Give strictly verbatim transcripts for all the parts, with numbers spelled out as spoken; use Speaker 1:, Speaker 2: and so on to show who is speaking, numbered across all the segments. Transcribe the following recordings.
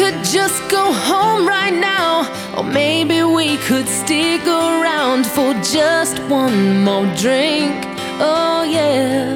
Speaker 1: could just go home right now, or maybe we could stick around for just one more drink. Oh yeah.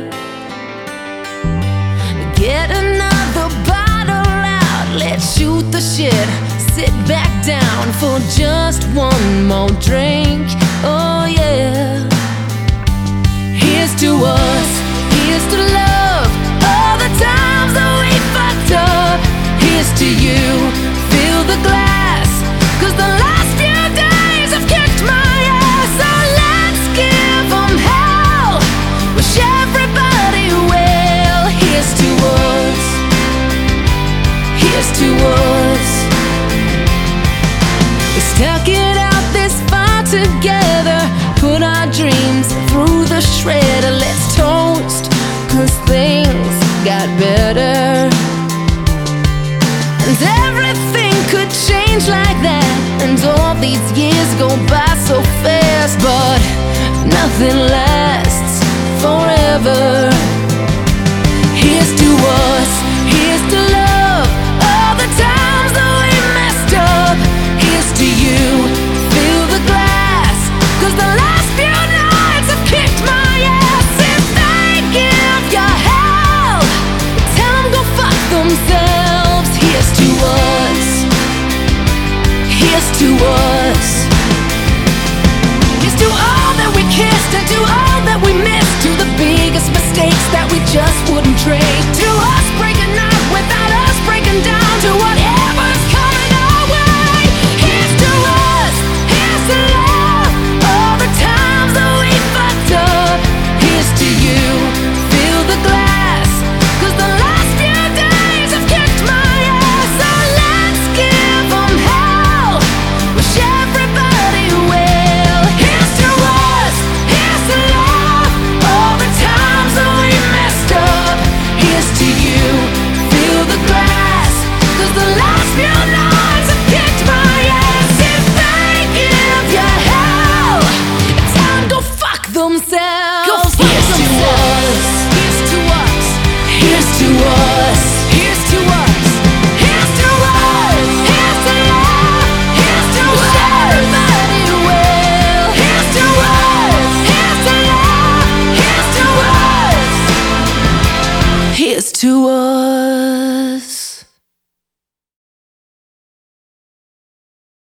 Speaker 1: Get another bottle out, let's shoot the shit. Sit back down for just one more drink. Oh yeah. Here's to us, here's to love, all the times that we fucked up. Here's to you, fill the glass, 'cause the last few days have kicked my ass. So let's give them hell, wish everybody well. Here's to us, here's to us. We stuck it out this far together, put our dreams through the shredder. Let's toast, 'cause things got better. And everything could change like that, and all these years go by so fast, but nothing lasts forever. Here's to us, here's to love, all the times that we messed up. Here's to you, fill the glass, 'cause the last few nights have kicked my ass. If they give you hell, tell them go fuck themselves. Here's to us, here's to us. Here's to all that we kissed, and to all that we missed, to the biggest mistakes that we just wouldn't trade.